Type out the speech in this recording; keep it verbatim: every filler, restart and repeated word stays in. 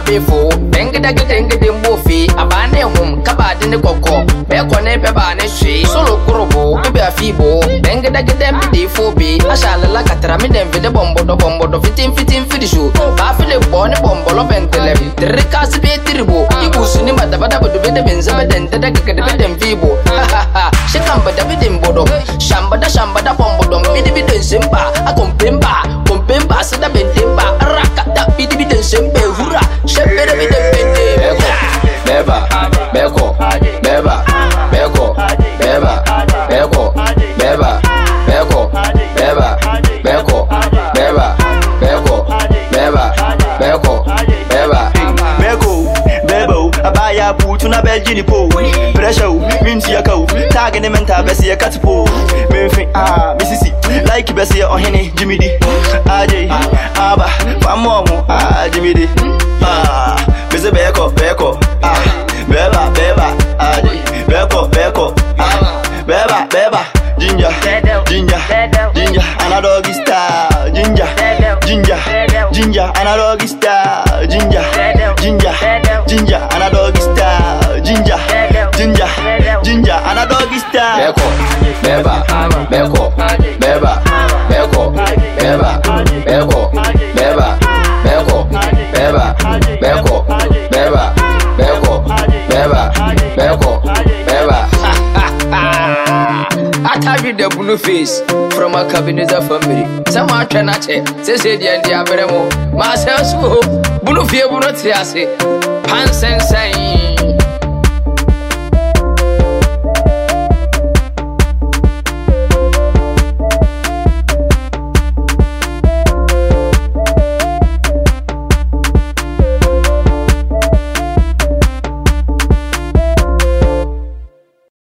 before. Bang the getting the movie. A banner home, Kabad in the coco. Becone Bebane she. Solo Kurobo, maybe a feeble. Bang the get them the phobia. I shall like a tramid with the bombo, the bombo, the fitting fitting for the shoe. Buffalo born a bombo of Bentley. The recast be terrible. You was in the Bada with the vitamins of the Deca and Vibo. Ha ha. She come but the vidim bodo. Shambada Shambada bombo, don't be the vidin simba. A compimba, compimba, Sada Bentimba, Rakata, be the vidin simba, hurrah. Shepherd with the Bente. Beba, Beko, Beba, Beko, Beba, Beko, Beba, Beko, Beba, Beko, Beba, Beko, Beba, Beko, Beba, Beko, Bebo, Abaya, Putuna Belgini Po, Pressure, Mintiaco, Tagging him and Tabessia Catpo, Murphy, ah, Mississippi, like Bessia or Henny, Jimmy D, Ajay, Abba, Pamomo, ah, Jimmy D, ah, Mister Beko, Beko, ah, Beba, Beba, Ajay, Beko, Beko, ah, Beba, Beba, Ginger, Ginger, Ginger, and a doggy star, Ginger, Ginger, Ginger, and a doggy star, Ginger, Ginger, Ginger, and a doggy star, Ginger, Ginger, Ginger, and a doggy star. Beko, Beba, Beko, Beba, Beko, Beba, Beko, Beba, Beko, Beba, Beko, Beba, Beko, Beba, Beko, Beba. I tell you the blue face from a cabinet of family. Some are trying to say, say, the India Beremo, myself, blue fear will not say, Pants and saying.